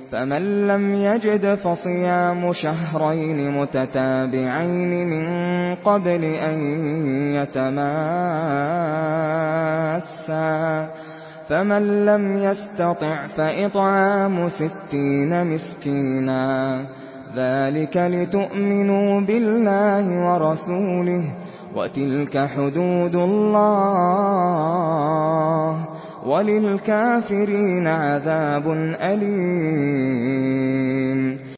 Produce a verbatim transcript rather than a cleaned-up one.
فمن لم يجد فصيام شهرين متتابعين من قبل أن يتماسا، فمن لم يستطع فإطعام ستين مسكينا، ذلك لتؤمنوا بالله ورسوله، وتلك حدود الله، وللكافرين عذاب أليم.